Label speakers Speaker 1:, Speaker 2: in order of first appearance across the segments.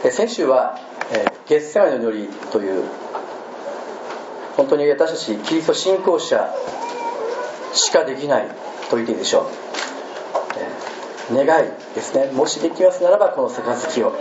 Speaker 1: 先週はゲッセマネの祈りという、本当に私たちキリスト信仰者しかできないと言っていいでしょう、願いですね。もしできますならばこの杯を、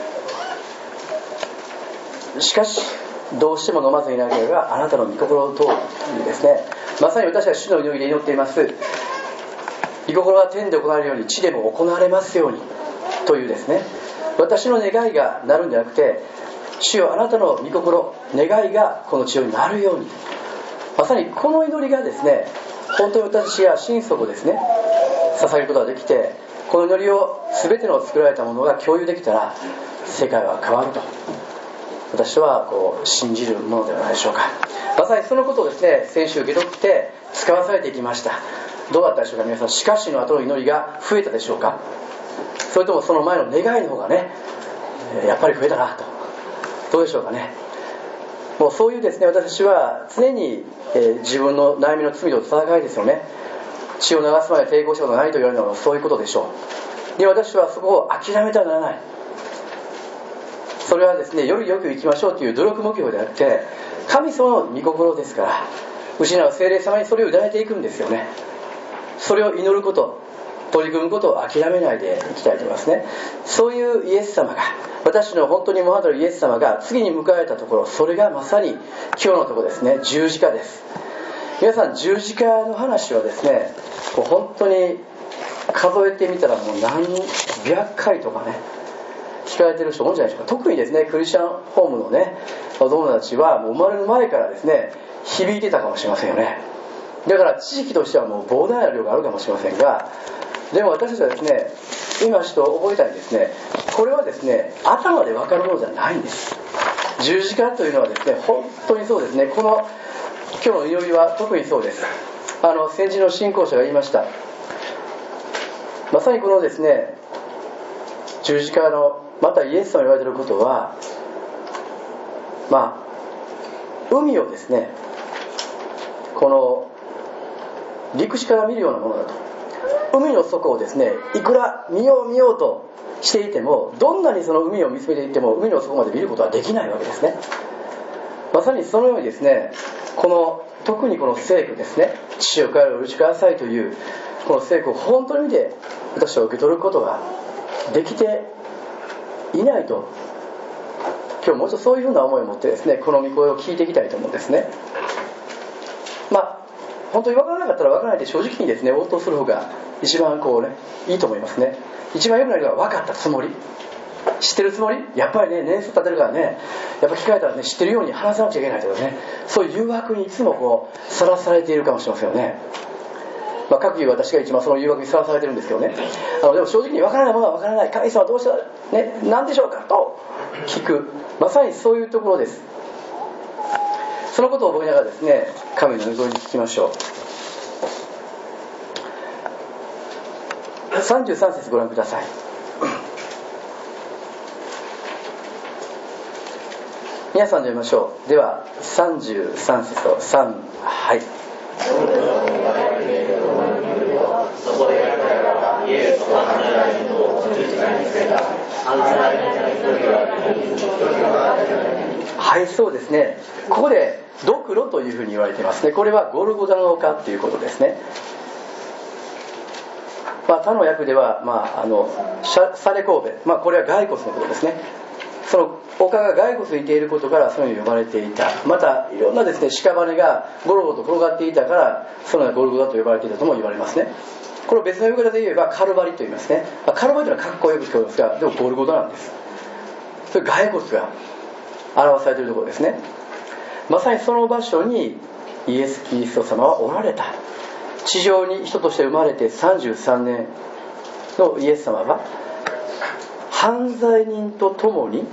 Speaker 1: しかしどうしても飲まずにいなければあなたの御心の通りというですね、まさに私は主の祈りで祈っています。御心は天で行われるように地でも行われますようにというですね、私の願いがなるんじゃなくて、主よあなたの御心、願いがこの地上になるように、まさにこの祈りがですね、本当に私が心底ですね捧げることができて、この祈りを全ての作られたものが共有できたら世界は変わると私は信じるものではないでしょうか。まさにそのことをですね、先週受け取って使わされていきました。どうだったでしょうか皆さん。しかしの後の祈りが増えたでしょうか。それともその前の願いの方がね、やっぱり増えたなと、どうでしょうかね。もうそういうですね、私は常に、自分の悩みの罪と戦いですよね。血を流すまで抵抗したことがないと言われるのはそういうことでしょう。で、私はそこを諦めてはならない。それはですね、よりよく生きましょうという努力目標であって、神様の御心ですから、失う聖霊様にそれを委ねていくんですよね。それを祈ること、取り組むことを諦めないでいきたいと思いますね。そういうイエス様が、私の本当にモハドルイエス様が次に迎えたところ、それがまさに今日のところですね、十字架です。皆さん、十字架の話はですね、本当に数えてみたらもう何百回とかね聞かれてる人多いんじゃないでしょうか。特にですね、クリスチャンホームのね子供たちはもう生まれる前からですね響いてたかもしれませんよね。だから知識としてはもう膨大な量があるかもしれませんが、でも私たちはですね、今ちょっと覚えたいんですね、これはですね頭で分かるものじゃないんです。十字架というのはですね、本当にそうですね。この今日の祈りは特にそうです。先人の信仰者が言いました。まさにこのですね十字架の、またイエス様に言われていることは、海をですねこの陸地から見るようなものだと。海の底をですねいくら見ようとしていても、どんなにその海を見つめていっても海の底まで見ることはできないわけですね。まさにそのようにですね、特にこの聖句ですね、父よ彼を許しくださいというこの聖句を本当に見て私は受け取ることができていないと、今日もう一度そういうふうな思いを持ってですねこの御声を聞いていきたいと思うんですね。本当に分からなかったら分からないで正直にですね応答する方が一番いいと思いますね。一番良くないのは分かったつもり、知ってるつもり、やっぱりね年数経ってるからね、やっぱ聞かれたらね知ってるように話さなくちゃいけないとかね、そういう誘惑にいつもさらされているかもしれませんよね。各言う私が一番その誘惑にさらされてるんですけどね。でも正直に分からないものは分からない、神様はどうしたらね何でしょうかと聞く、まさにそういうところです。そのことを覚えながらですね神の御声に聞きましょう。33節ご覧ください。皆さんで読みましょう。では33節を3、はい。はい、そうですね。ここでドクロというふうに言われていますね。これはゴルゴダの丘ということですね。他の訳では、サレコーベ、これは骸骨のことですね。その丘が骸骨にいていることからそういうふうに呼ばれていた。またいろんなですね屍がゴロゴロと転がっていたからそのようなゴルゴダと呼ばれていたとも言われますね。これを別の呼び方で言えばカルバリと言いますね。カルバリというのはかっこよく聞こえますが、でもゴルゴダなんです。それ骸骨が表されているところですね。まさにその場所にイエス・キリスト様はおられた。地上に人として生まれて33年のイエス様は犯罪人と共に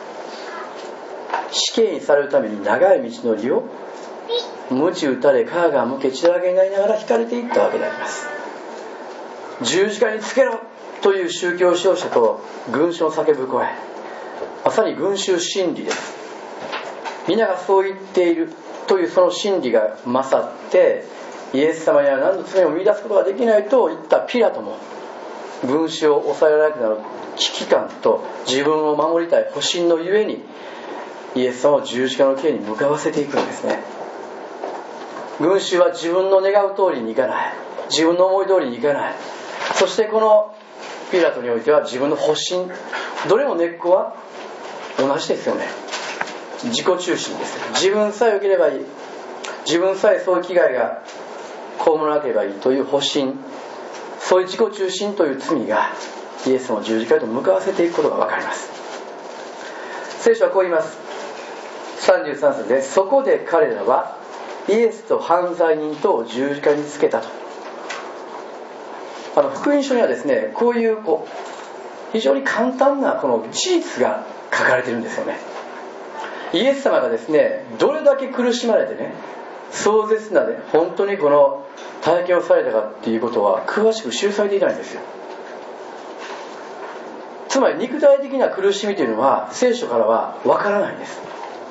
Speaker 1: 死刑にされるために長い道のりを鞭打たれ皮がむけ血だらけになりながら引かれていったわけであります。十字架につけろという宗教指導者と群衆の叫ぶ声、まさに群衆心理です。皆がそう言っているというその心理が勝って、イエス様には何の罪も見出すことができないと言ったピラトも群衆を抑えられなくなる危機感と自分を守りたい保身のゆえにイエス様を十字架の刑に向かわせていくんですね。群衆は自分の願う通りにいかない、自分の思い通りにいかない。そしてこのピラトにおいては自分の保身、どれも根っこは同じですよね。自己中心です。自分さえ良ければいい、自分さえそういう危害が被らなければいいという保身、そういう自己中心という罪がイエスの十字架へと向かわせていくことが分かります。聖書はこう言います。33節で、そこで彼らはイエスと犯罪人とを十字架につけたと。福音書にはですね、こういう非常に簡単なこの事実が書かれているんですよね。イエス様がですね、どれだけ苦しまれてね、壮絶なね、本当にこの体験をされたかっていうことは詳しく記されていないんですよ。つまり肉体的な苦しみというのは聖書からはわからないんです。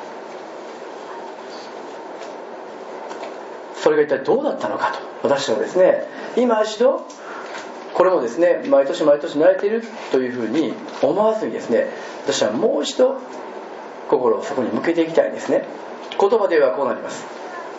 Speaker 1: それが一体どうだったのかと、私はですね、今一度これもですね、毎年毎年慣れているというふうに思わずにですね、私はもう一度心をそこに向けていきたいんですね。言葉ではこうなります。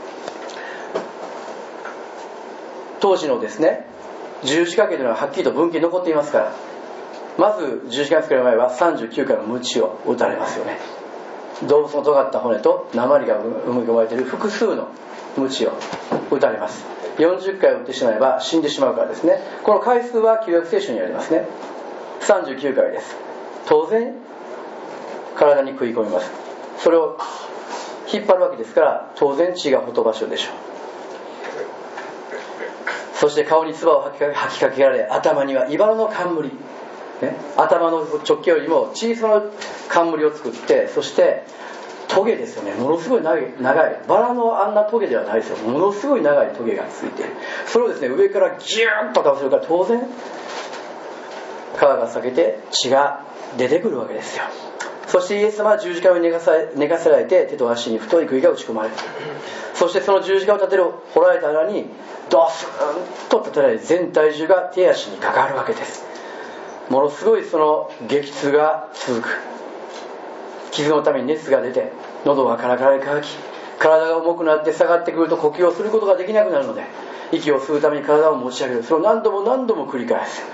Speaker 1: 当時のですね、十字架刑というのははっきりと文献に残っていますから、まず十字架につける前は39回の鞭を打たれますよね。動物の尖った骨と鉛が埋め込まれている複数の鞭を打たれます。40回打ってしまえば死んでしまうからですね。この回数は旧約聖書にありますね。39回です。当然体に食い込みます。それを引っ張るわけですから、当然血がほとばしるでしょう。そして顔に唾を吐きかけられ、頭には茨の冠、ね、頭の直径よりも小さな冠を作って、そしてトゲですよね、ものすごい長い、バラのあんなトゲではないですよ。ものすごい長いトゲがついている。それをですね、上からギューッと倒せるから、当然皮が裂けて血が出てくるわけですよ。そしてイエス様は十字架に寝かせられて、手と足に太い杭が打ち込まれる。そしてその十字架を立てる掘られた穴にドスンと立てられ、全体重が手足にかかるわけです。ものすごいその激痛が続く。傷のために熱が出て、喉がカラカラに乾き、体が重くなって下がってくると呼吸をすることができなくなるので、息を吸うために体を持ち上げる。それを何度も何度も繰り返す。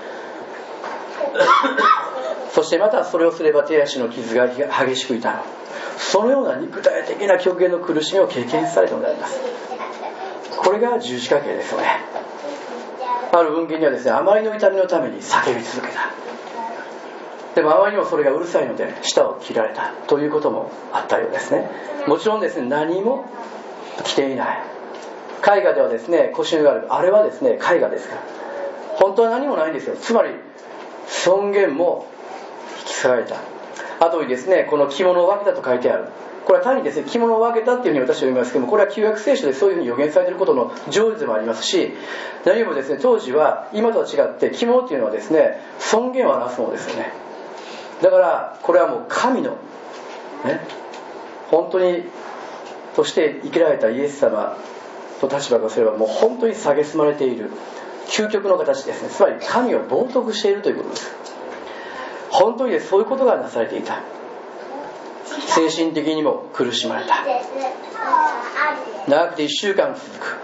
Speaker 1: そしてまたそれをすれば手足の傷が激しく痛む。そのような肉体的な極限の苦しみを経験されたのであります。これが十字架刑ですよね。ある文献にはですね、あまりの痛みのために叫び続けた。でもあまりにもそれがうるさいので舌を切られたということもあったようですね。もちろんですね、何も着ていない。絵画ではですね、腰がある。あれはですね、絵画ですから。本当は何もないんですよ。つまり尊厳も引き裂かれた。後にですね、この着物を分けたと書いてある。これは単にですね、着物を分けたっていうふうに私は言いますけども、これは旧約聖書でそういうふうに予言されていることの成就でもありますし、何よりもですね、当時は今とは違って着物っていうのはですね、尊厳を表すものですよね。だからこれはもう神のね、本当にとして生きられたイエス様と立場からすれば、もう本当に蔑まれている究極の形ですね。つまり神を冒涜しているということです。本当にそういうことがなされていた。精神的にも苦しまれた。長くて1週間続く。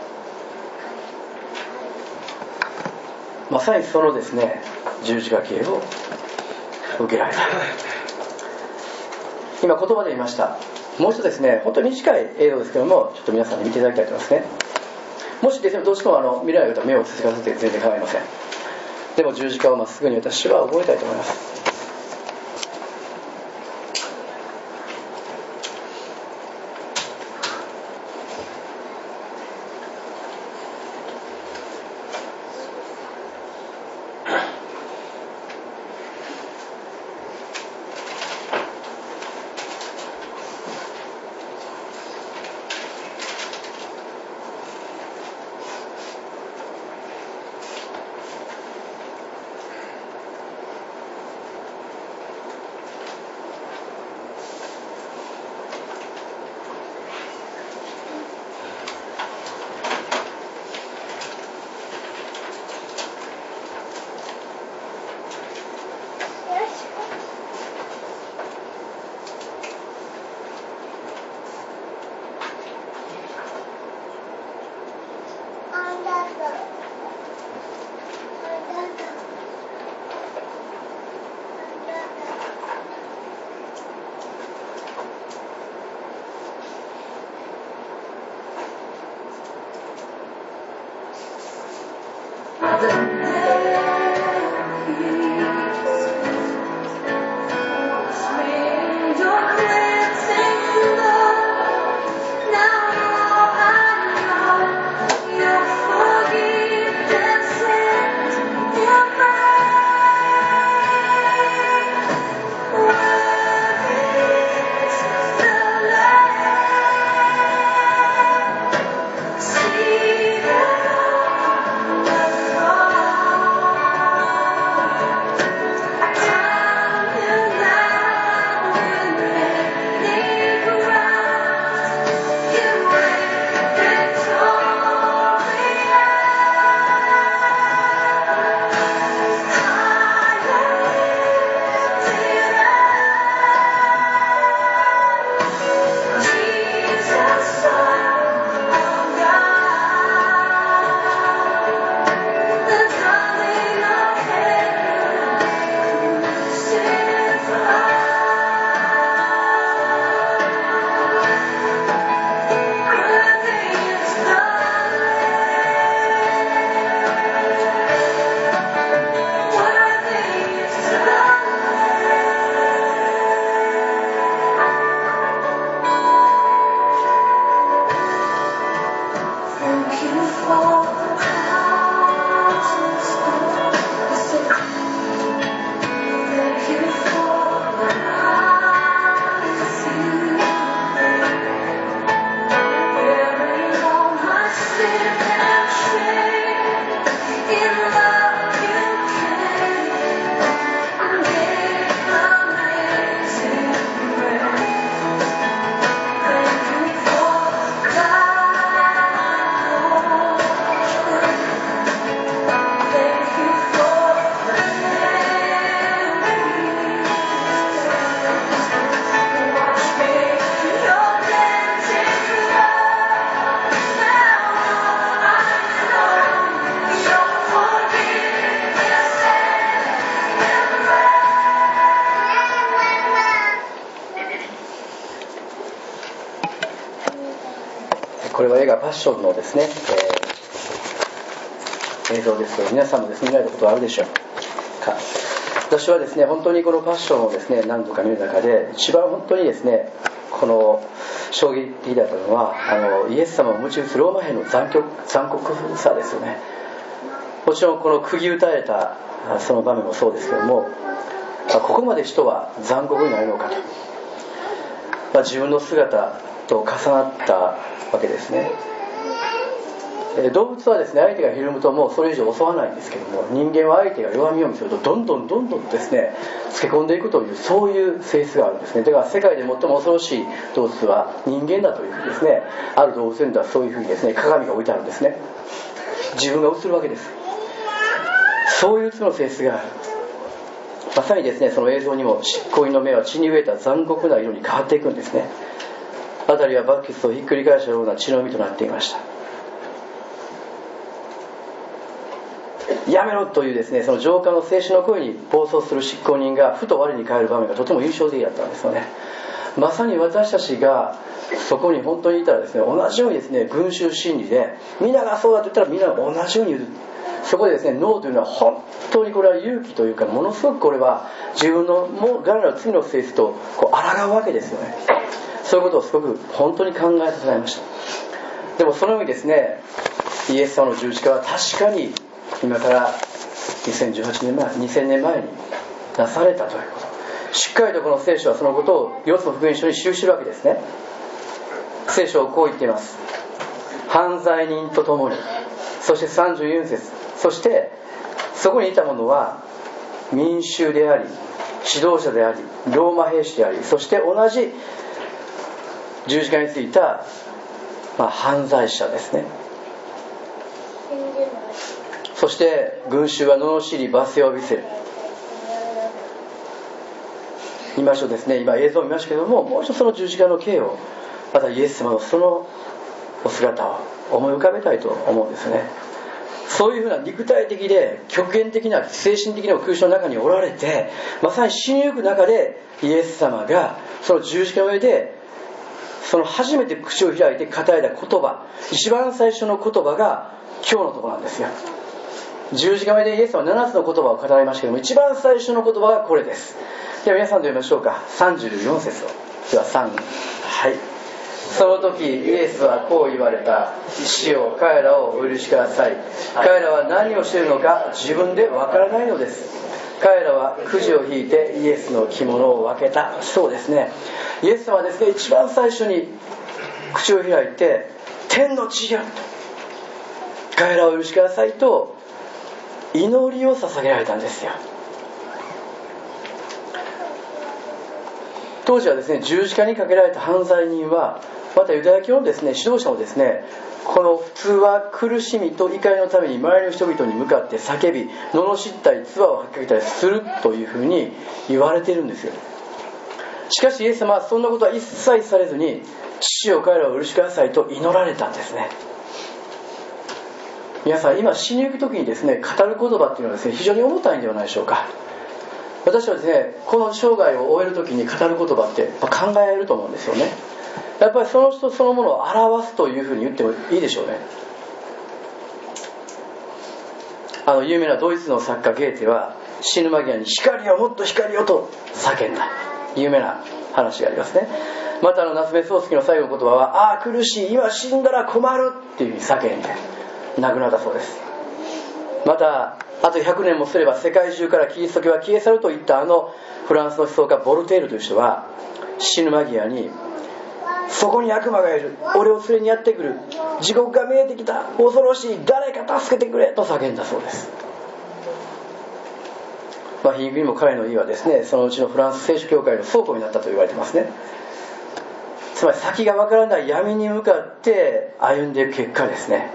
Speaker 1: まさにそのですね、十字架刑を受けられた。今言葉で言いました。もう一つですね、本当に短い映像ですけども、ちょっと皆さんに見ていただきたいと思いますね。もしですね、どうしても見られる方は目をつつかせて全然構いません。でも十字架をまっすぐに私は覚えたいと思います。 これは映画パッションのですね、映像ですけど、皆さんもですね見られたことはあるでしょうか。私はですね本当にこのパッションをですね何度か見る中で一番本当にですねこの衝撃的だったのはイエス様を鞭打つローマ兵の残酷さですよね。もちろんこの釘打たれたその場面もそうですけども、ここまで人は残酷になるのかと、自分の姿と重なったわけですね。動物はですね相手がひるむともうそれ以上襲わないんですけども、人間は相手が弱みを見せるとどんどんですねつけ込んでいくというそういう性質があるんですね。だから世界で最も恐ろしい動物は人間だというふうにですね、ある動物園ではそういうふうにですね鏡が置いてあるんですね。自分が映るわけです。そういうの性質がある。まさにですねその映像にも執行員の目は血に飢えた残酷な色に変わっていくんですね。辺りはバケツをひっくり返したような血の海となっていました。やめろというですねその上官の制止の声に暴走する執行人がふと我に返る場面がとても印象的だったんですよね。まさに私たちがそこに本当にいたらですね同じようにですね群衆心理でみんながそうだと言ったらみんなが同じように言う。そこでですねノーというのは本当にこれは勇気というかものすごくこれは自分のもう我らの罪の性質とこう抗うわけですよね。そういうことをすごく本当に考えさせられました。でもそのようにですねイエス様の十字架は確かに今から2018年前2000年前になされたということ、しっかりとこの聖書はそのことを4つの福音書に記しているわけですね。聖書はこう言っています。犯罪人と共に、そして34節、そしてそこにいた者は民衆であり指導者でありローマ兵士であり、そして同じ十字架についた、犯罪者ですね。そして群衆は罵り罰声を浴びせる。今一度ですね今映像を見ましたけれども、もう一度その十字架の刑をまたイエス様のそのお姿を思い浮かべたいと思うんですね。そういうふうな肉体的で極限的な精神的な空襲の中におられて、まさに死にゆく中でイエス様がその十字架の上でその初めて口を開いて語られた言葉、一番最初の言葉が今日のところなんですよ。十字架の上でイエス様は7つの言葉を語られましたけども、一番最初の言葉がこれです。では皆さんで読みましょうか。34節を。では3、はい。その時イエスはこう言われた。主よ彼らをお許しください。彼らは何をしているのか自分でわからないのです。彼らはくじを引いてイエスの着物を分けた。そうですね、イエス様はですね一番最初に口を開いて天の父よと彼らをお許しくださいと祈りを捧げられたんですよ。当時はですね十字架にかけられた犯罪人は、またユダヤ教のですね指導者もですね、この普通は苦しみと怒りのために周りの人々に向かって叫び罵ったり唾を吐きかけたりするというふうに言われているんですよ。しかしイエス様はそんなことは一切されずに、父よ彼らをお許しくださいと祈られたんですね。皆さん今死にゆく時にですね語る言葉っていうのはですね非常に重たいんではないでしょうか。私はですねこの生涯を終える時に語る言葉って考えると思うんですよね。やっぱりその人そのものを表すというふうに言ってもいいでしょうね。有名なドイツの作家ゲーテは死ぬ間際に光よもっと光よと叫んだ有名な話がありますね。また夏目漱石の最後の言葉は苦しい今死んだら困るっていうふうに叫んで亡くなったそうです。またあと100年もすれば世界中からキリスト教は消え去ると言ったフランスの思想家ボルテールという人は死ぬ間際にそこに悪魔がいる、俺を連れにやってくる、地獄が見えてきた、恐ろしい、誰か助けてくれと叫んだそうです。皮肉にも彼の家はですねそのうちのフランス聖書教会の倉庫になったと言われてますね。つまり先がわからない闇に向かって歩んでいく結果ですね。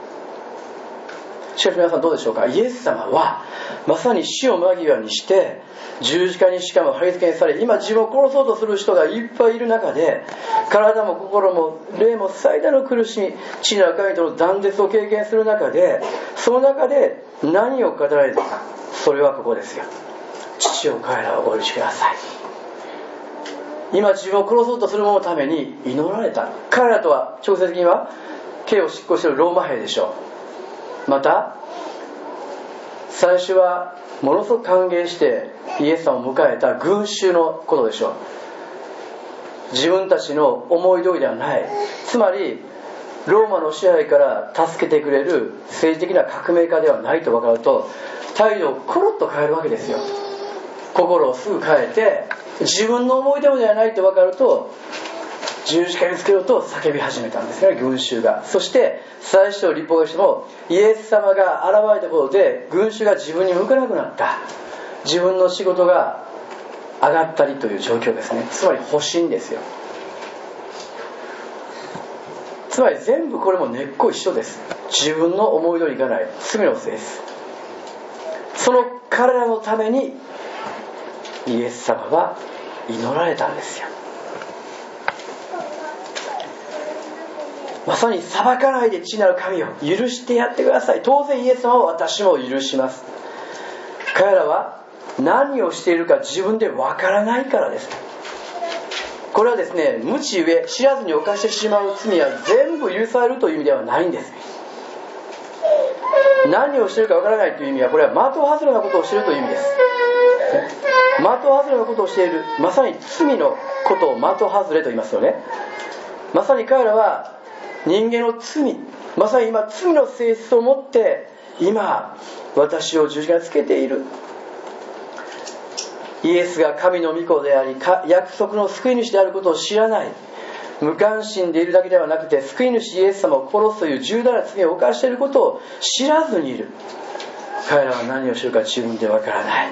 Speaker 1: しかし皆さんどうでしょうか。イエス様はまさに死を間際にして十字架にしかも貼り付けにされ、今自分を殺そうとする人がいっぱいいる中で、体も心も霊も最大の苦しみ、地の赤いとの断絶を経験する中で、その中で何を語られたか、それはここですよ。父を彼らをお許しください。 今自分を殺そうとする者のために祈られた。彼らとは直接的には刑を執行しているローマ兵でしょう。また最初はものすごく歓迎してイエス様を迎えた群衆のことでしょう。自分たちの思い通りではない、つまりローマの支配から助けてくれる政治的な革命家ではないと分かると、態度をコロッと変えるわけですよ。心をすぐ変えて、自分の思い通りではないと分かると十字架につけようと叫び始めたんですね、群衆が。そして最初立法学者もイエス様が現れたことで群衆が自分に向かなくなった。自分の仕事が上がったりという状況ですね。つまり保身ですよ。つまり全部これも根っこ一緒です。自分の思い通りいかない罪のせいです。その彼らのためにイエス様は祈られたんですよ。まさに裁かないで父なる神を許してやってください。当然イエス様は私も許します。彼らは何をしているか自分でわからないからです。これはですね、無知ゆえ知らずに犯してしまう罪は全部許されるという意味ではないんです。何をしているかわからないという意味は、これは的外れなことをしているという意味です。的外れなことをしている、まさに罪のことを的外れと言いますよね。まさに彼らは人間の罪、まさに今罪の性質を持って今私を十字架につけている。イエスが神の御子であり約束の救い主であることを知らない、無関心でいるだけではなくて、救い主イエス様を殺すという重大な罪を犯していることを知らずにいる。彼らは何をしているか自分でわからない。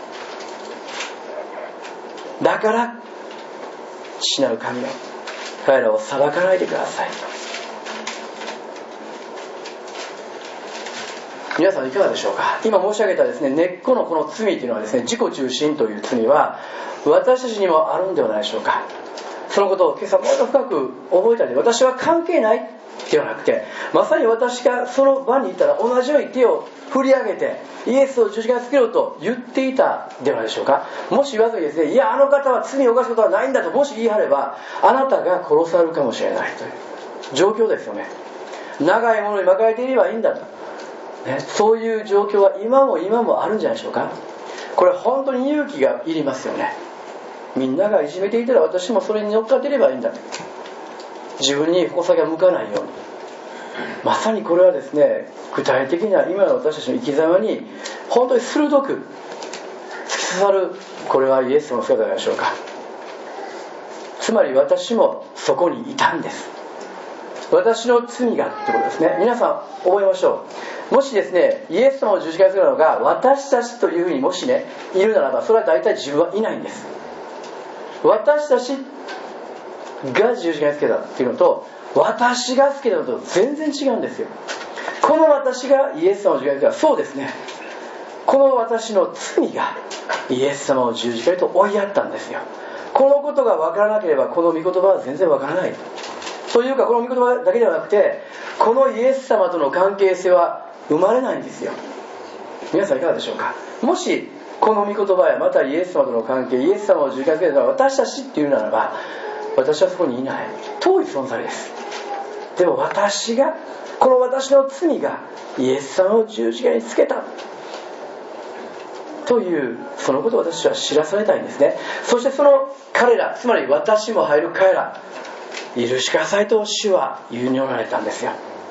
Speaker 1: だから父なる神よ、彼らを裁かないでください。皆さんいかがでしょうか。今申し上げたですね、根っこのこの罪というのはですね、自己中心という罪は私たちにもあるんではないでしょうか。そのことを今朝もっと深く覚えたり、私は関係ないではなくて、まさに私がその場にいたら同じように手を振り上げてイエスを十字架につけろと言っていたではないでしょうか。もし言わずにですね、いやあの方は罪を犯すことはないんだともし言い張れば、あなたが殺されるかもしれないという状況ですよね。長いものに巻かれていればいいんだと、ね、そういう状況は今もあるんじゃないでしょうか。これ本当に勇気がいりますよね。みんながいじめていたら私もそれに乗っかっていればいいんだと、自分に矛先が向かないように。まさにこれはですね、具体的な今の私たちの生き様に本当に鋭く突き刺さる、これはイエスの姿ではないでしょうか。つまり私もそこにいたんです。私の罪がってことですね。皆さん覚えましょう。もしですね、イエス様を十字架につけたのが私たちというふうにもしねいるならば、それは大体自分はいないんです。私たちが十字架につけたっていうのと私がつけたのと全然違うんですよ。この私がイエス様を十字架につけた、そうですね、この私の罪がイエス様を十字架へと追いやったんですよ。このことが分からなければこの御言葉は全然分からない。というか、この御言葉だけではなくて、このイエス様との関係性は生まれないんですよ。皆さんいかがでしょうか。もしこの御言葉やまたイエス様との関係、イエス様を十字架につけたのは私たちっていうならば、私はそこにいない、遠い存在です。でも私が、この私の罪がイエス様を十字架につけたという、そのことを私は知らされたいんですね。そしてその彼ら、つまり私も入る彼ら、許しくださいと主は言いられたんですよ。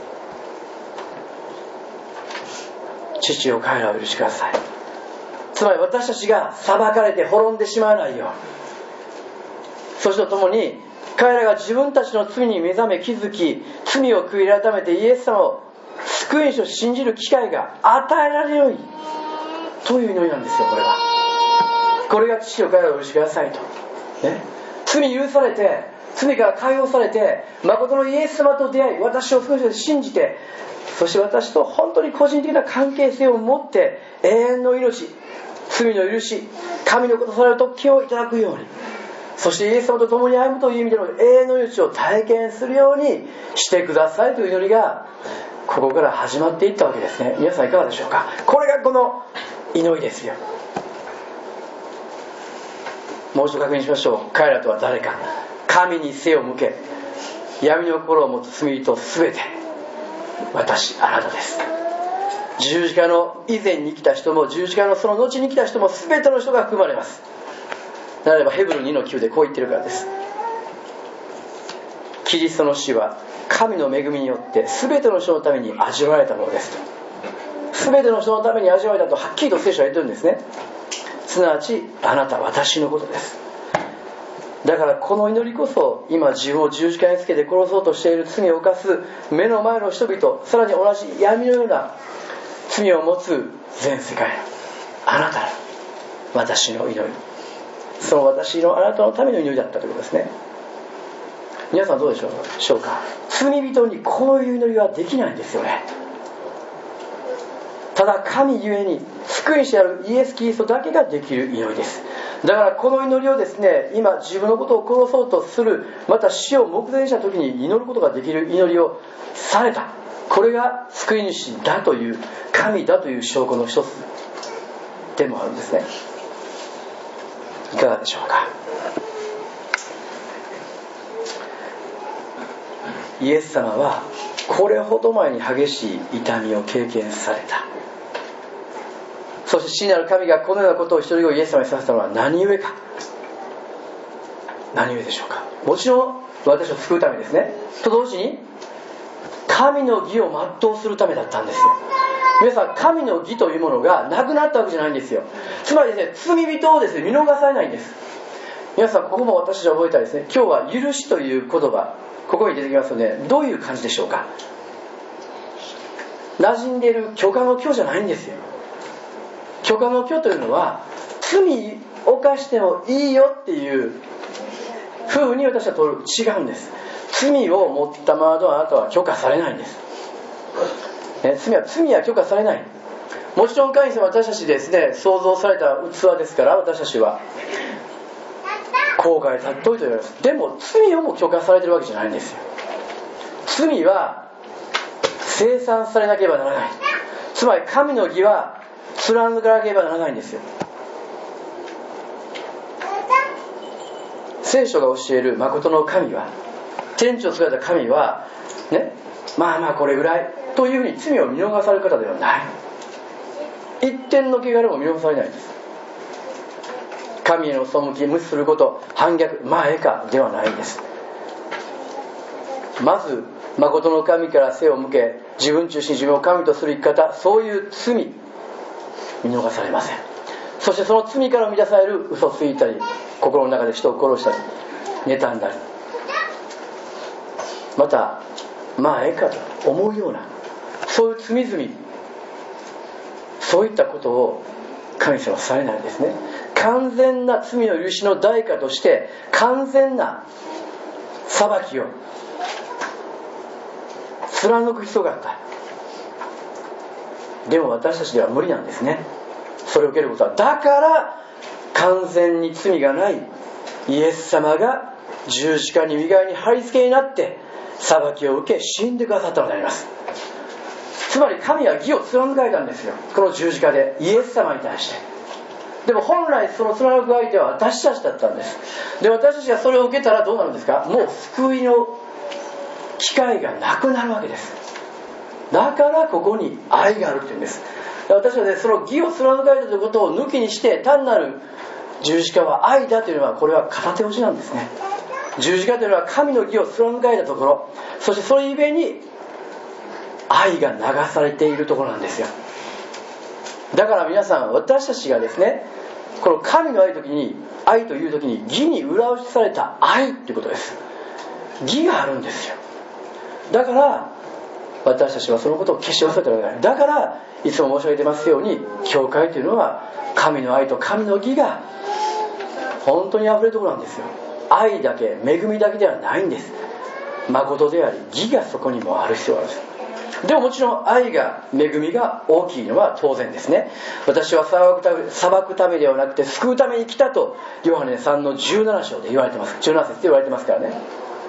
Speaker 1: 父よ、彼らを許しください。つまり私たちが裁かれて滅んでしまわないように、そしてとともに彼らが自分たちの罪に目覚め気づき、罪を悔い改めてイエス様を救い主を信じる機会が与えられるようにという祈りなんですよ。これが父よ、彼らを許しくださいと、ね、罪許されて罪から解放されて誠のイエス様と出会い、私を救い主と信じて、そして私と本当に個人的な関係性を持って永遠の命、罪の許し、神のことされる特権をいただくように、そしてイエス様と共に歩むという意味での永遠の命を体験するようにしてくださいという祈りがここから始まっていったわけですね。皆さんいかがでしょうか。これがこの祈りですよ。 もう一度確認しましょう。彼らとは誰か。神に背を向け、闇の心を持つ罪人すべて、私あなたです。十字架の以前に来た人も十字架のその後に来た人も全ての人が含まれます。なればヘブル2の9でこう言ってるからです。キリストの死は神の恵みによって全ての人のために味わわれたものですと。全ての人のために味わわれたとはっきりと聖書は言ってるんですね。すなわちあなた、私のことです。だからこの祈りこそ、今自分を十字架につけて殺そうとしている罪を犯す目の前の人々、さらに同じ闇のような罪を持つ全世界のあなたの私の祈り、その私のあなたのための祈りだったということですね。皆さんどうでしょうか。罪人にこういう祈りはできないんですよね。ただ神ゆえに救い主であるイエス・キリストだけができる祈りです。だからこの祈りをですね、今自分のことを殺そうとする、また死を目前にした時に祈ることができる祈りをされた、これが救い主だという、神だという証拠の一つでもあるんですね。いかがでしょうか。イエス様はこれほど前に激しい痛みを経験された。そして父なる神がこのようなことを一人をイエス様にさせたのは何故か。何故でしょうか。もちろん私を救うためですね。と同時に神の義を全うするためだったんですよ。皆さん、神の義というものがなくなったわけじゃないんですよ。つまりですね、罪人をですね、見逃されないんです。皆さん、ここも私は覚えたいですね。今日は許しという言葉、ここに出てきますよね。どういう感じでしょうか。馴染んでいる許可の許じゃないんですよ。許可の許というのは、罪を犯してもいいよっていう風に私は取る。違うんです。罪を持ったままのあなたは許可されないんです、ね、罪は許可されない。もちろん神様は私たちですね、創造された器ですから、私たちは後悔尊いと言われます。でも罪をも許可されてるわけじゃないんですよ。罪は清算されなければならない。つまり神の義は貫かなければならないんですよ。聖書が教える誠の神は、天地を作られた神はね、まあこれぐらいというふうに罪を見逃される方ではない。一点の汚れも見逃されないんです。神への背き、無視すること、反逆、ではないんです。まず誠の神から背を向け、自分中心、自分を神とする生き方、そういう罪見逃されません。そしてその罪から生み出される嘘ついたり、心の中で人を殺したり、妬んだり、またと思うような、そういう罪々、そういったことを神様はされないんですね。完全な罪の許しの代価として完全な裁きを貫く必要があった。でも私たちでは無理なんですね、それを受けることは。だから完全に罪がないイエス様が十字架に身代わりに貼り付けになって裁きを受け死んでくださったのであります。つまり神は義を貫かれたんですよ、この十字架でイエス様に対して。でも本来その貫く相手は私たちだったんです。で、私たちがそれを受けたらどうなるんですか。もう救いの機会がなくなるわけです。だからここに愛があるっていうんです。私はね、その義を貫かれたということを抜きにして単なる十字架は愛だというのは、これは片手落ちなんですね。十字架というのは神の義を貫かれたところ、そしてそれゆえに愛が流されているところなんですよ。だから皆さん、私たちがですね、この神の愛という時に義に裏打ちされた愛ということです。義があるんですよ。だから私たちはそのことを決して忘れてはいけない。だからいつも申し上げてますように、教会というのは神の愛と神の義が本当にあふれるところなんですよ。愛だけ、恵みだけではないんです。誠であり義がそこにもある必要があるんです。でももちろん愛が、恵みが大きいのは当然ですね。私は裁くためではなくて救うために来たとヨハネ3の17章で言われてます。17節で言われてますからね。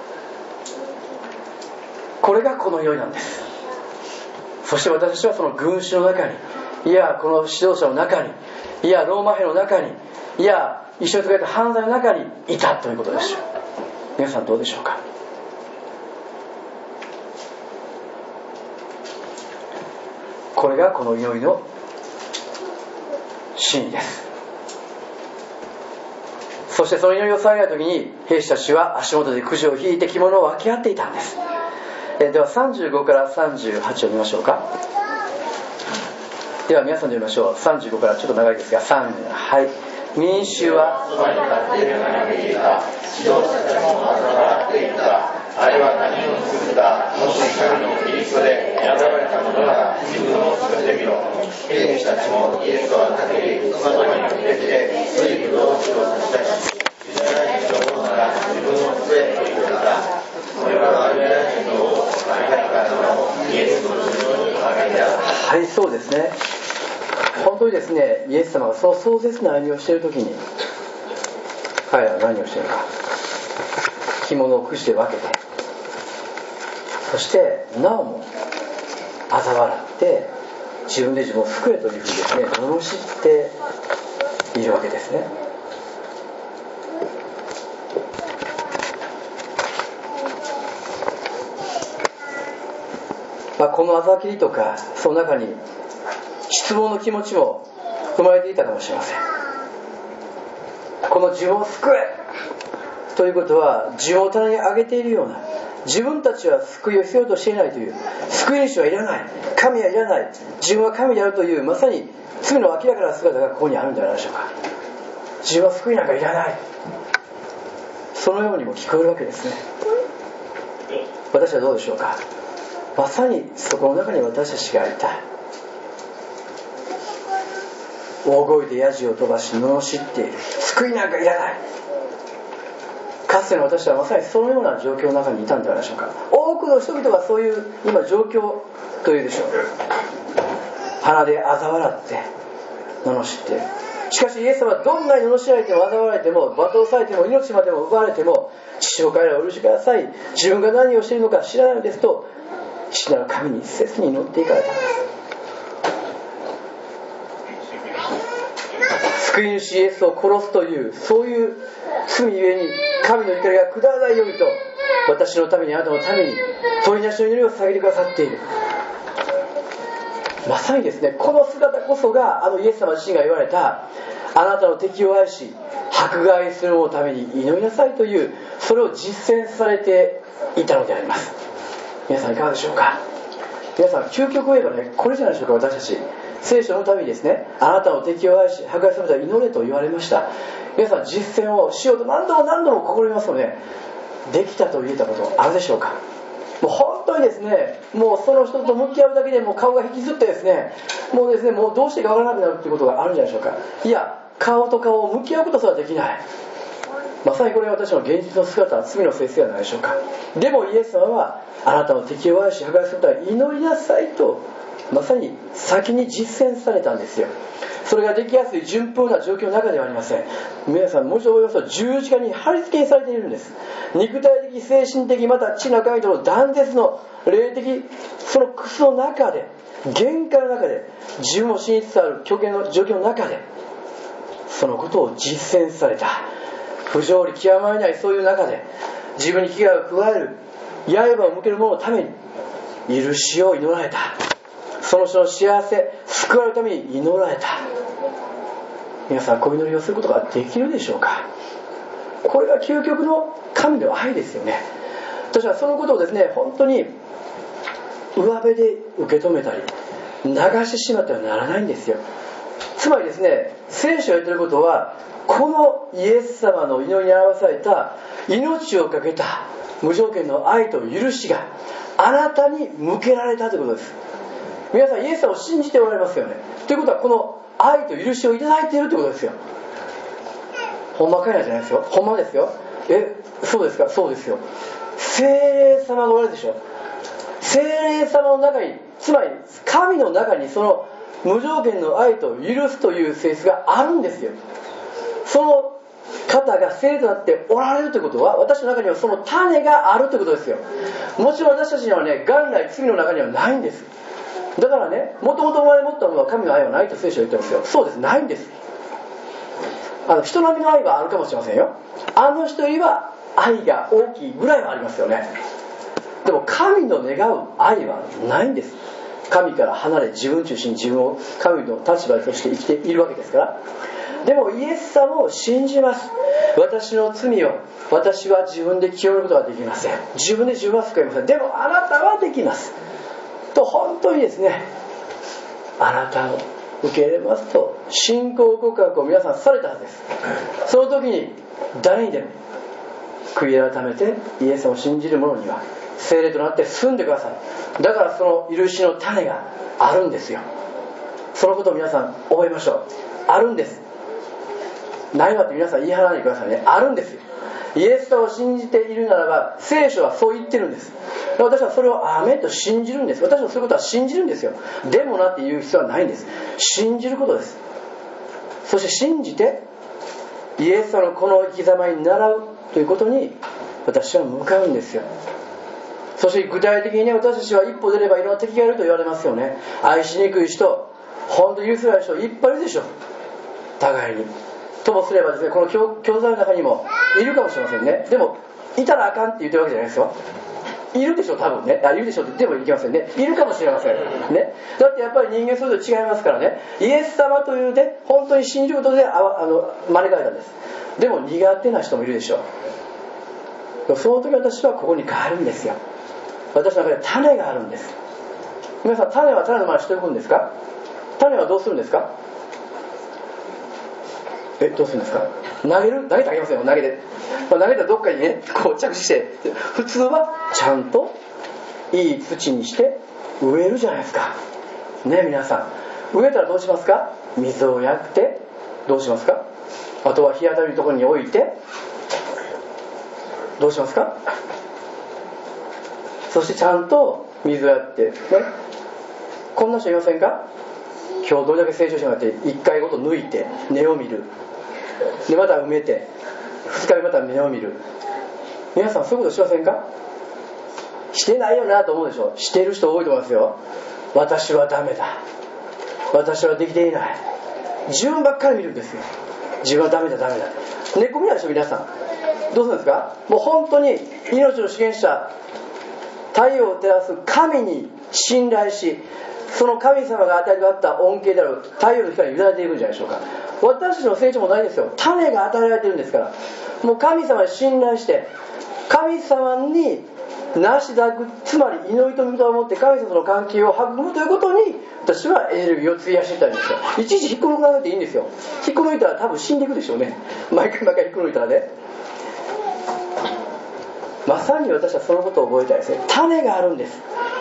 Speaker 1: これがこの祈りなんです。そして私たちはその群衆の中に、いやこの指導者の中に、いやローマ兵の中に、いや一緒に使った犯罪の中にいたということでしょう。皆さんどうでしょうか。これがこの祈りの真意です。そしてその祈りをされた時に兵士たちは足元でくじを引いて着物を分け合っていたんです。では35から38を見ましょうか。では皆さんで読みましょう。35からちょっと長いですが、3、はい。民衆はあれは何を作った、もし神のキリストで選ばれた者なら自分を作ってみろ。兵士たちもイエスはかけり、その中に触れて水分を差し出し、ユダヤ人の者なら自分を作れと言われた。これはユダヤ人のあがり方のイエスの自分にあがりだ。はい、そうですね。本当にですね、イエス様がその壮絶な歩みをしているときに、彼らは何をしているか。着物をくじで分けて、そしてなおも嘲笑って自分で自分を救えというふうにですね、罵っているわけですね。このあざきりとかその中に失望の気持ちも含まれていたかもしれません。この自分を救えということは、自分を棚に上げているような、自分たちは救いを必要としていないという、救い主はいらない、神はいらない、自分は神であるという、まさに罪の明らかな姿がここにあるんじゃないでしょうか。自分は救いなんかいらない、そのようにも聞こえるわけですね。私はどうでしょうか。まさにそこの中に私たちがいた。大声でヤジを飛ばし罵っている、救いなんかいらない。かつての私はまさにそのような状況の中にいたんではないでしょうか。多くの人々がそういう今状況というでしょう。鼻で嘲笑って罵っている。しかしイエス様はどんなに罵られても嘲笑われても罵倒されても命までも奪われても、父を彼らを許してください、自分が何をしているのか知らないのですと父なる神に切に祈っていかれたんです。救い主イエスを殺すというそういう罪ゆえに神の怒りが下らないようにと、私のためにあなたのために取りなしの祈りを捧げてくださっている。まさにですね、この姿こそがイエス様自身が言われた、あなたの敵を愛し迫害する者のために祈りなさいという、それを実践されていたのであります。皆さんいかがでしょうか。皆さん究極を言えばね、これじゃないでしょうか。私たち聖書のためにですね、あなたの敵を愛し迫害するために祈れと言われました。皆さん実践をしようと何度も何度も試みますので、できたと言えたことあるでしょうか。もう本当にですね、もうその人と向き合うだけでもう顔が引きずってですね、もうどうしていいか分からなくなるということがあるんじゃないでしょうか。いや、顔と顔を向き合うことすらできない、まさにこれが私の現実の姿、罪の性質ではないでしょうか。でもイエス様は、あなたの敵を愛し迫害するために祈りなさいと、まさに先に実践されたんですよ。それができやすい順風な状況の中ではありません。皆さんもう一度思いますと、十字架に貼り付けにされているんです。肉体的、精神的、また地の神との断絶の霊的その苦痛の中で、限界の中で、自分を死につつある極限の状況の中でそのことを実践された。不条理極まりないそういう中で、自分に危害を加える刃を向ける者のために許しを祈られた。その人の幸せ、救われるために祈られた。皆さん、こういう祈りをすることができるでしょうか。これが究極の神の愛ですよね。私はそのことをですね、本当に上辺で受け止めたり流してしまってはならないんですよ。つまりですね、聖書が言っていることは、このイエス様の祈りに表された命をかけた無条件の愛と許しがあなたに向けられたということです。皆さんイエス様を信じておられますよね。ということは、この愛と許しをいただいているということですよ。ほんまかいなじゃないですよ。ほんまですよ。そうですか。そうですよ。聖霊様がおられるでしょ。聖霊様の中に、つまり神の中にその無条件の愛と許すという性質があるんですよ。その方が聖霊となっておられるということは、私の中にはその種があるということですよ。もちろん私たちにはね、元来罪の中にはないんです。だからね、もともと生まれ持ったものは神の愛はないと聖書は言ってますよ。そうです、ないんです。 人並みの愛はあるかもしれませんよ。あの人よりは愛が大きいぐらいはありますよね。でも神の願う愛はないんです。神から離れ自分中心に自分を神の立場として生きているわけですから。でもイエス様を信じます。私の罪を私は自分で清めることはできません。自分で自分は救えません。でもあなたはできますと、本当にですね、あなたを受け入れますと信仰告白を皆さんされたはずです。その時に誰にでも悔い改めてイエスを信じる者には聖霊となって住んでください。だからその許しの種があるんですよ。そのことを皆さん覚えましょう。あるんです。ないわって皆さん言い張らないでくださいね。あるんですよ。イエス様を信じているならば聖書はそう言ってるんです。私はそれをアーメンと信じるんです。私はそういうことは信じるんですよ。でもなって言う必要はないんです。信じることです。そして信じてイエス様のこの生き様に倣うということに私は向かうんですよ。そして具体的にね、私たちは一歩出ればいろんな敵がいると言われますよね。愛しにくい人、本当に許せない人いっぱいいるでしょ。互いにともすればですね、この教材の中にもいるかもしれませんね。でもいたらあかんって言ってるわけじゃないですよ。いるでしょ、多分ね。いるでしょって言ってもいけませんね。いるかもしれませんね。だってやっぱり人間それぞれ違いますからね。イエス様というね、本当に信じることで招かれたんです。でも苦手な人もいるでしょう。その時私はここに変わるんですよ。私の中で種があるんです。皆さん、種は種のまましておくんですか？種はどうするんですか？どうするんですか？投げてあげませんよ。投げて、投げたらどっかにねこう着地して、普通はちゃんといい土にして植えるじゃないですかね。皆さん植えたらどうしますか？水をやってどうしますか？あとは日当たりのところに置いてどうしますか？そしてちゃんと水をやってね。こんな人いませんか？今日どれだけ成長したかって1回ごと抜いて根を見る、でまた埋めて2日目また根を見る。皆さんそういうことしませんか？してないよなと思うでしょ。してる人多いと思いますよ。私はダメだ、私はできていない、自分ばっかり見るんですよ。自分はダメだダメだ。寝込みないでしょ。皆さんどうするんですか？もう本当に命の主権者、太陽を照らす神に信頼し、その神様が与えてくださった恩恵である太陽の光に委ねていくんじゃないでしょうか。私たちの成長もないですよ。種が与えられているんですから、もう神様に信頼して神様になしだく、つまり祈りと御霊を持って神様との関係を育むということに私はエネルギーを費やしていったんですよ。いちいち引っこ抜かなくていいんですよ。引っこ抜いたら多分死んでいくでしょうね。毎回引っこ抜いたらね。まさに私はそのことを覚えたいですね。種があるんです。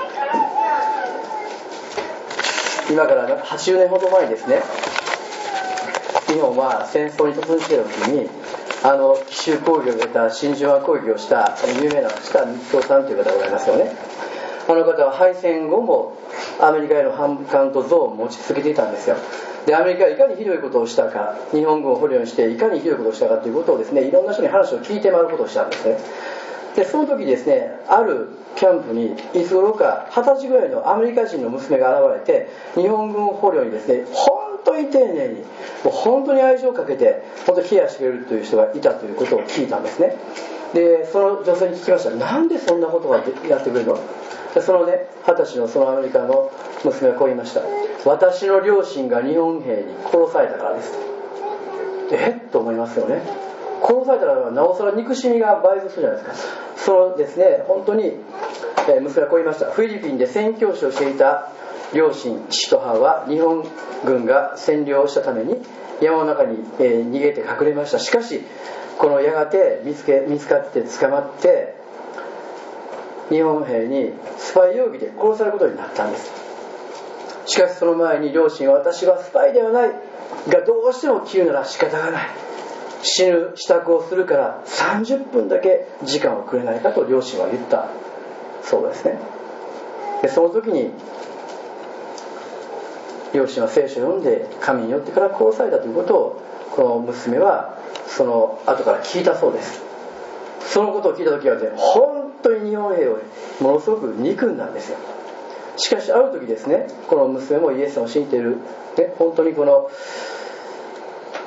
Speaker 1: 今から80年ほど前にですね、日本は戦争に突入していた時に奇襲攻撃を受けた、真珠湾攻撃をした有名な下光雄さんという方がございますよね。あの方は敗戦後もアメリカへの反感と憎悪を持ち続けていたんですよ。でアメリカがいかにひどいことをしたか、日本軍を捕虜にしていかにひどいことをしたかということをですね、いろんな人に話を聞いて回ることをしたんですね。でその時ですね、あるキャンプにいつ頃か20歳ぐらいのアメリカ人の娘が現れて、日本軍捕虜にですね、本当に丁寧に、もう本当に愛情をかけて本当にケアしてくれるという人がいたということを聞いたんですね。でその女性に聞きました。なんでそんなことがやってくれるの？でそのね、20歳のそのアメリカの娘はこう言いました。私の両親が日本兵に殺されたからです。と思いますよね。殺されたらなおさら憎しみが倍増するじゃないですか。そのですね、本当に、娘はこう言いました。フィリピンで宣教師をしていた両親、父と母は日本軍が占領したために山の中に、逃げて隠れました。しかしこのやがて見つかって捕まって日本兵にスパイ容疑で殺されることになったんです。しかしその前に両親は、私はスパイではないがどうしても切るなら仕方がない、死ぬ支度をするから30分だけ時間をくれないかと両親は言ったそうですね。でその時に両親は聖書を読んで神によってから殺されたということをこの娘はその後から聞いたそうです。そのことを聞いた時はね、本当に日本兵をものすごく憎んだんですよ。しかしある時ですね、この娘もイエス様を信じている、ね、本当にこの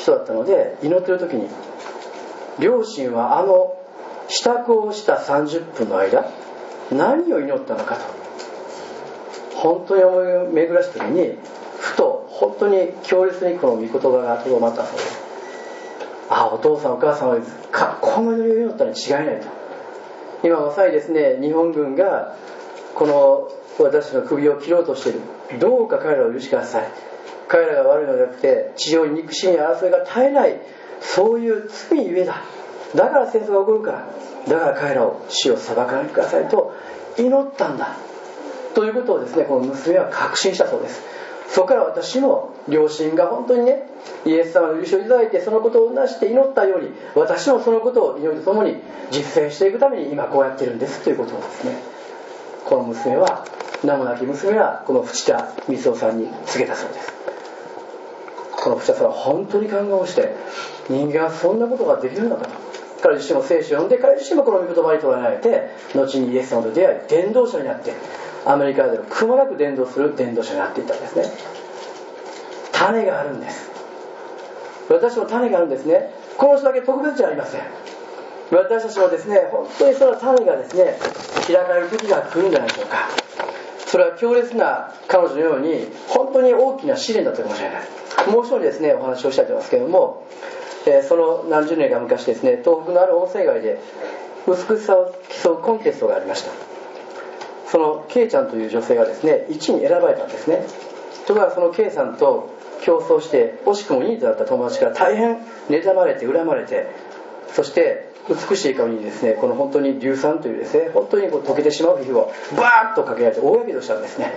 Speaker 1: 人だったので、祈ってる時に両親は支度をした30分の間何を祈ったのかと本当に思い巡らした時に、ふと本当に強烈にこの御言葉がとどまったそうです。お父さんお母さんはこの祈りを祈ったに違いないと。今まさにですね、日本軍がこの私の首を切ろうとしている。どうか彼らを許してください。彼らが悪いのではなくて、地上に憎しみや争いが絶えない、そういう罪ゆえだ。だから戦争が起こるから、だから彼らを死を裁かないでくださいと祈ったんだということをですね、この娘は確信したそうです。そこから私も両親が本当にね、イエス様の許しをいただいてそのことをなして祈ったように、私もそのことを祈りとともに実践していくために今こうやっているんですということをですね、この娘は、名もなき娘はこの淵田光雄さんに告げたそうです。この淵田さんは本当に感動して、人間はそんなことができるのかと。彼自身も聖書を読んで、彼自身もこの御言葉に捉えられて、後にイエス様と出会い伝道者になって、アメリカでのくまなく伝道する伝道者になっていったんですね。種があるんです。私も種があるんですね。この人だけ特別じゃありません。私たちもですね、本当にその種がですね、開かれる時が来るんじゃないでしょうか。それは強烈な彼女のように本当に大きな試練だったかもしれない。もう一人ですね、お話をしたいと思いますけれども、その何十年か昔ですね、東北のある温泉街で美しさを競うコンテストがありました。その K ちゃんという女性がですね、1位に選ばれたんですね。ところがその K さんと競争して惜しくも2位となった友達から大変妬まれて恨まれて、そして美しい顔にですね、この本当に硫酸というですね、本当にこう溶けてしまう皮膚をバーッとかけられて大やけどしたんですね。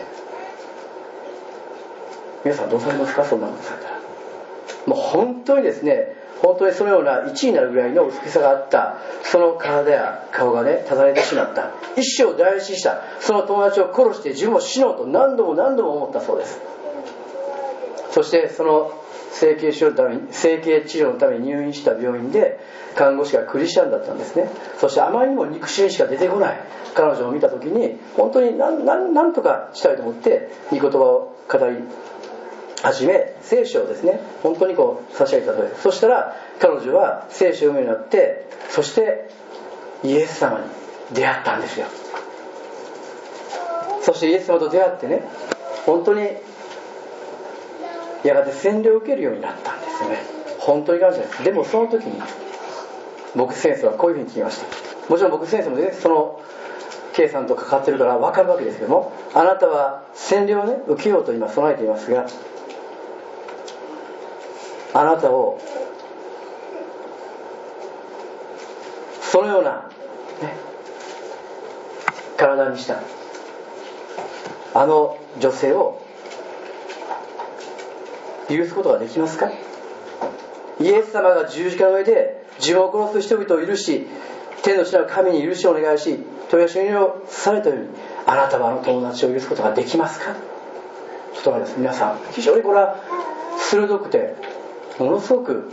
Speaker 1: 皆さんどうされますか、そんなことされたら。もう本当にですね、本当にそのような1位になるぐらいの美しさがあったその体や顔がね、ただれてしまった、一生大事にしたその友達を殺して自分も死のうと何度も何度も思ったそうです。そしてその整形治療のために入院した病院で看護師がクリスチャンだったんですね。そしてあまりにも憎しみしか出てこない彼女を見た時に、本当に何とかしたいと思って御言葉を語り始め、聖書をですね、本当にこう差し上げたとです。そしたら彼女は聖書を読むようになって、そしてイエス様に出会ったんですよ。そしてイエス様と出会ってね、本当にやがて洗礼を受けるようになったんですよね。本当に感謝です。でもその時に牧師先生はこういうふうに聞きました。もちろん牧師先生もね、その K さんと関わってるから分かるわけですけども、あなたは洗礼をね、受けようと今備えていますが、あなたをそのような、ね、体にしたあの女性を許すことができますか。イエス様が十字架の上で自分を殺す人々を許し、天の地なる神に許しをお願いし、問い合わせをされたように、あなたはあの友達を許すことができますか。ちょっとですね、皆さん非常にこれは鋭くて、ものすごく、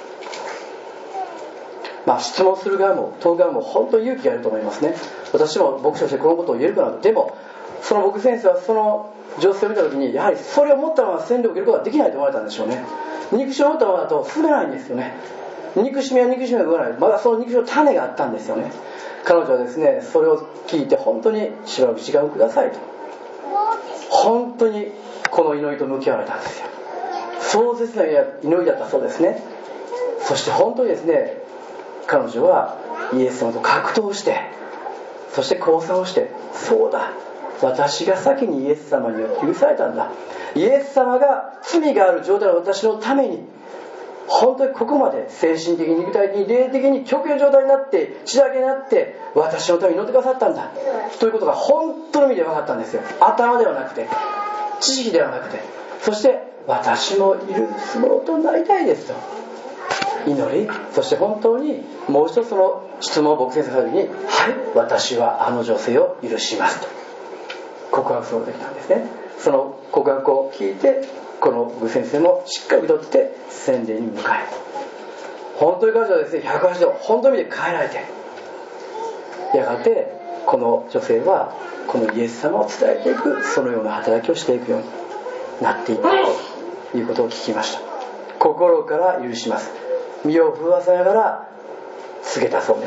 Speaker 1: 質問する側も問う側も本当に勇気がいると思いますね。私も牧師としてこのことを言えるかなと。でもその牧先生はその女性を見た時に、やはりそれを持ったまま洗礼を受けることができないと思われたんでしょうね。憎しみを持ったままだと進めないんですよね。憎しみは憎しみが言わない。まだその憎しみの種があったんですよね。彼女はですね、それを聞いて本当にしばらく時間をくださいと、本当にこの祈りと向き合われたんですよ。壮絶な祈りだったそうですね。そして本当にですね、彼女はイエス様と格闘して、そして交際をして、そうだ、私が先にイエス様によって許されたんだ、イエス様が罪がある状態の私のために本当にここまで精神的に肉体的に霊的に極限状態になって血だけになって私のために祈ってくださったんだということが本当の意味で分かったんですよ。頭ではなくて、知識ではなくて、そして私も許すものとなりたいですと祈り、そして本当にもう一度その質問を僕先生がした時に、はい、私はあの女性を許しますと告白することができたんですね。その告白を聞いて、この僕先生もしっかり受け取って洗礼に迎え、本当に彼女はですね、180度本当に意味で変えられて、やがてこの女性はこのイエス様を伝えていく、そのような働きをしていくようになっていったということを聞きました。 心から許します。身を震わせながら告げたそうです。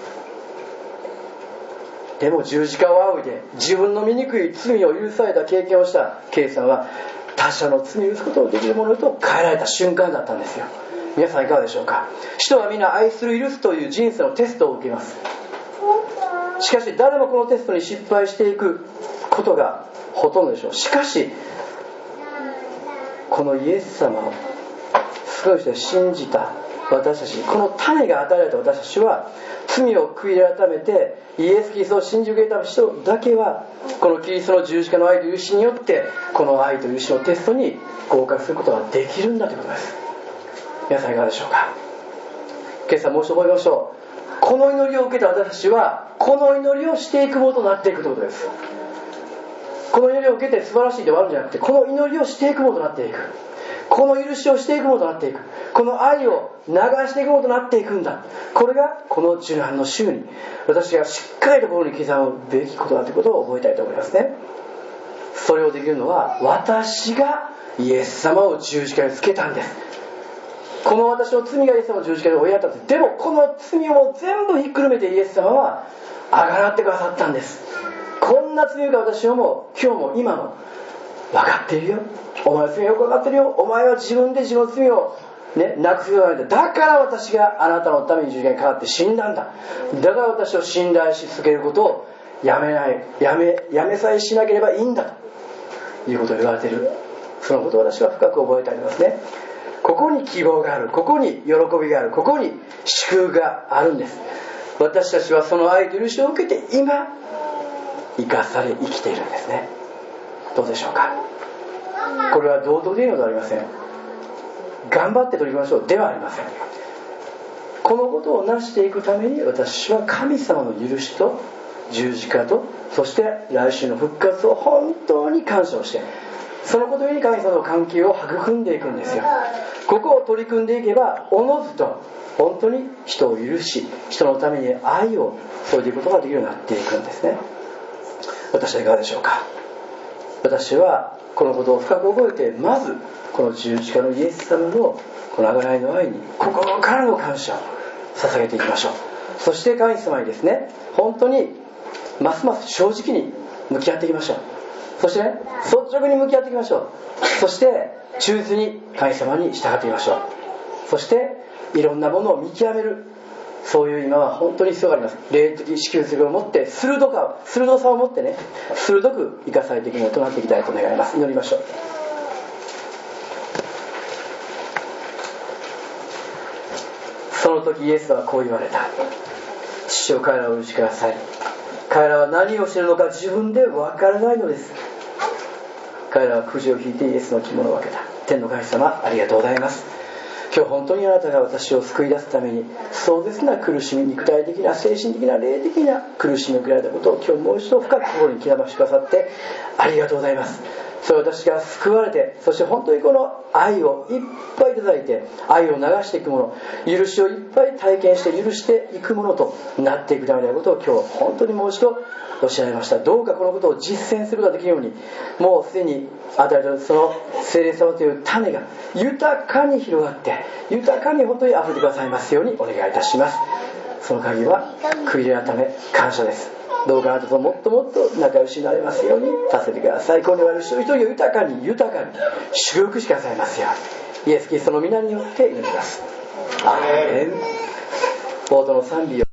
Speaker 1: でも十字架を仰いで自分の醜い罪を許された経験をしたKさんは、他者の罪を許すことをできるものへと変えられた瞬間だったんですよ。皆さんいかがでしょうか。人はみんな愛する許すという人生のテストを受けます。しかし誰もこのテストに失敗していくことがほとんどでしょう。しかしこのイエス様をすごい人で信じた私たち、この種が与えられた私たちは、罪を悔い改めてイエス・キリストを信じ受けた人だけは、このキリストの十字架の愛と許しによってこの愛と許しのテストに合格することができるんだということです。皆さんいかがでしょうか。今朝もう一度覚えましょう。この祈りを受けた私たちはこの祈りをしていくものとなっていくということです。この祈りを受けて素晴らしいで終わるんじゃなくて、この祈りをしていくものとなっていく、この許しをしていくものとなっていく、この愛を流していくものとなっていくんだ。これがこの受難の週に私がしっかりと心に刻むべきことだということを覚えたいと思いますね。それをできるのは私がイエス様を十字架につけたんです。この私の罪がイエス様の十字架に追いやったんです。でもこの罪を全部ひっくるめてイエス様はあがなってくださったんです。こんな罪が私はもう今日も今も分かっているよ、お前の罪はよく分かってるよ、お前は自分で自分の罪をなくすようになって、だから私があなたのために十字架にかかって死んだんだ、だから私を信頼し続けることをやめさえしなければいいんだということを言われている。そのことを私は深く覚えてありますね。ここに希望がある、ここに喜びがある、ここに祝福があるんです。私たちはその愛と許しを受けて今生かされ生きているんですね。どうでしょうか。これはどうとでいいのではありません。頑張って取り組みましょうではありません。このことを成していくために私は神様の許しと十字架と、そして来週の復活を本当に感謝をして、そのことに神様の関係を育んでいくんですよ。ここを取り組んでいけばおのずと本当に人を許し、人のために愛を注いでいくことができるようになっていくんですね。私はいかがでしょうか。私はこのことを深く覚えて、まずこの十字架のイエス様のこの贖いの愛に心からの感謝を捧げていきましょう。そして神様にですね、本当にますます正直に向き合っていきましょう。そしてね、率直に向き合っていきましょう。そして忠実に神様に従っていきましょう。そしていろんなものを見極める、そういう今は本当に必要があります。霊的思求するを持って、鋭さを持ってね、鋭く生かされていくものとなっていきたいと願います。祈りましょう。その時イエスはこう言われた。父よ、彼らをお許しください。彼らは何をしているのか自分で分からないのです。彼らはくじを引いてイエスの着物を分けた。天の神様、ありがとうございます。今日本当にあなたが私を救い出すために壮絶な苦しみ、肉体的な精神的な霊的な苦しみを受けられたことを今日もう一度深く心に刻ましてくださってありがとうございます。それを私が救われて、そして本当にこの愛をいっぱいいただいて、愛を流していくもの、許しをいっぱい体験して許していくものとなっていくためであることを今日本当にもう一度おっしゃいました。どうかこのことを実践することができるように、もうすでに与えられたその聖霊様という種が豊かに広がって豊かに本当に溢れてくださいますようにお願いいたします。その限りは悔い改め感謝です。どうかあなたともっともっと仲良しになれますように助けてください。この我々一人一人を豊かに祝福してくださいますように、イエス・キリストの皆によって祈ります。アーメン。冒頭の賛美を